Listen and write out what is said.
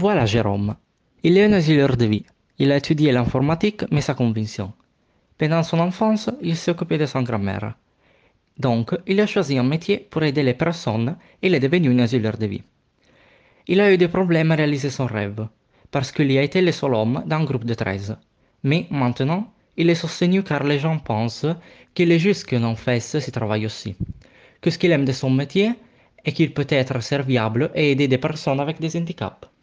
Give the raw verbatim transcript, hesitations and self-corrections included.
Voilà Jérôme. Il est un auxiliaire de vie. Il a étudié l'informatique, mais sa conviction. Pendant son enfance, il s'est occupé de sa grand-mère. Donc, il a choisi un métier pour aider les personnes et il est devenu un auxiliaire de vie. Il a eu des problèmes à réaliser son rêve, parce qu'il y a été le seul homme d'un groupe de treize. Mais maintenant, il est soutenu car les gens pensent qu'il est juste qu'un homme fasse ce travail aussi. Que ce qu'il aime de son métier est qu'il peut être serviable et aider des personnes avec des handicaps.